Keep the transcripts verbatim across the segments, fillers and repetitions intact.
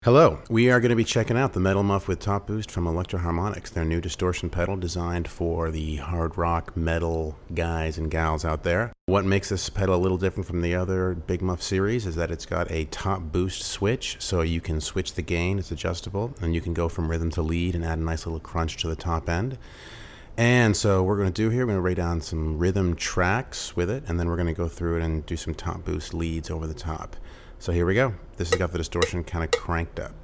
Hello, we are going to be checking out the Metal Muff with Top Boost from Electro-Harmonix, their new distortion pedal designed for the hard rock metal guys and gals out there. What makes this pedal a little different from the other Big Muff series is that it's got a top boost switch, so you can switch the gain, it's adjustable, and you can go from rhythm to lead and add a nice little crunch to the top end. And so what we're going to do here, we're going to write down some rhythm tracks with it, and then we're going to go through it and do some top boost leads over the top. So here we go. This has got the distortion kind of cranked up.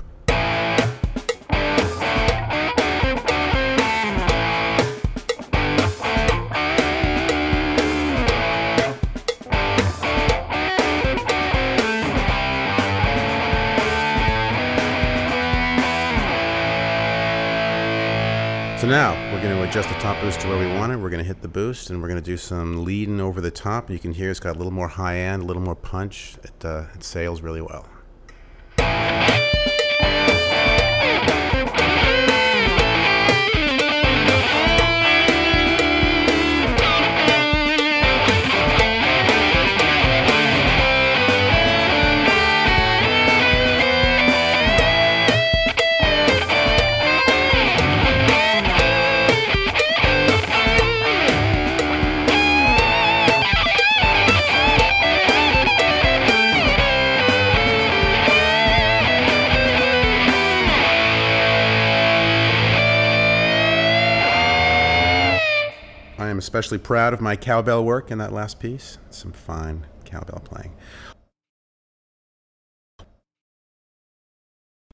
So now we're going to adjust the top boost to where we want it. We're going to hit the boost and we're going to do some leading over the top. You can hear it's got a little more high end, a little more punch. It, uh, it sails really well. I am especially proud of my cowbell work in that last piece. Some fine cowbell playing.